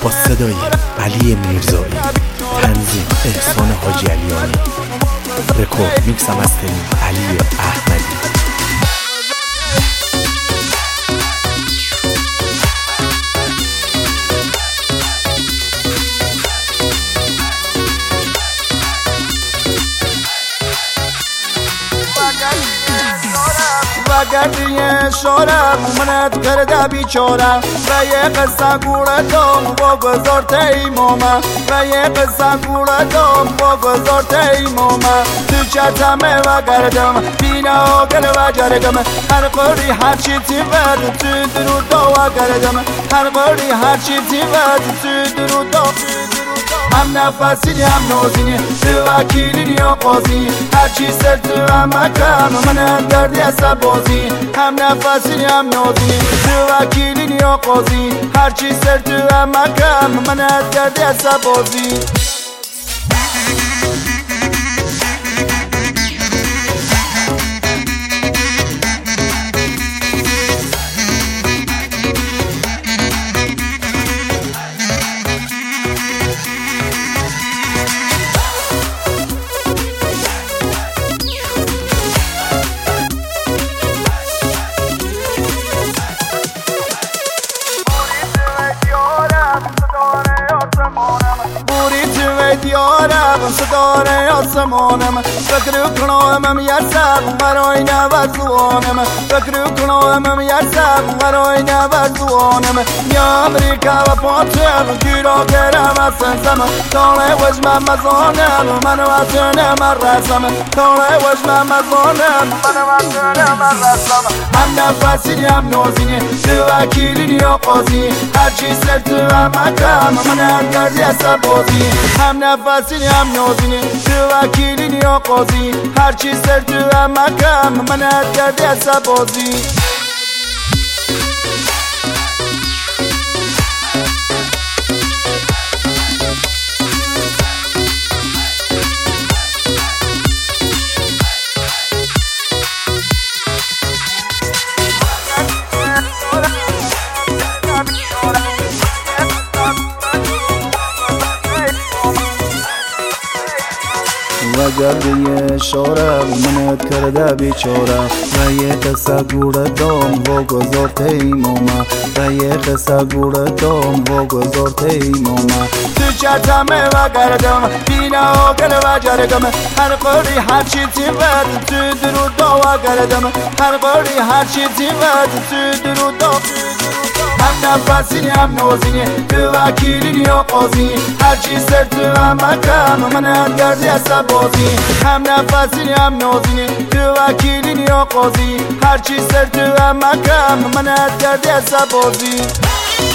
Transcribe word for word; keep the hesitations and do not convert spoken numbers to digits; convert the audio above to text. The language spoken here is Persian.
با صدای علی میرزایی، تنظیم احسان حاجی علیانی، رکورد میکس و مسترینگ علی احمدی. وگردیه شارم منت کرده بیچارم و یه قصه گوردم با گذار تیمومه و یه قصه گوردم با گذار تیمومه تو چتمه وگردم بینا و گل وگردم هر قوری هر چی تیبد تو درود وگردم هر قوری هر چی تیبد تو درود هم نفسینی هم نوزینی تو وکیلینی یا قاضی هرچی سر تو هم مکم من دردی اصلا بازی هم نفسینی هم نوزینی تو وکیلینی یا قاضی هرچی سر تو هم مکم من دردی اصلا بازی. دیارم ستاره آسمانم فکر کنم یسم برای نوزوانم فکر کنم یسم برای نوزوانم یا امریکا و پاتم گیرا کرم اسنسم تاله وجم مزانم من وطن مرسم تاله وجم مزانم من وطن مرسم هم نفسینی هم نوزینی تو وکیلینی یا قاضی هرچی سر تو هم مکم من دردی اصلا بازی هم نفسینی هم نوزینی تو وکیلینی یا قاضی هرچی سر تو هم مکم من دردی اصلا بازی. وگردیه شارم منت کرده بیچارم و یه قصه گوردم و گذار تیمومه و یه قصه گوردم و گذار تیمومه تو چتمه وگردم بینا و گل وگردم هر قوری هرچی تیبد تو درود وگردم هر قوری هرچی تیبد تو درود هم نفسینی هم نوزینی تو وکیلینی یا قاضی هرچی سر تو هم مکم من دردی اصلا بازی هم نفسینی هم نوزینی تو وکیلینی یا قاضی هرچی سر تو هم مکم من دردی اصلا بازی.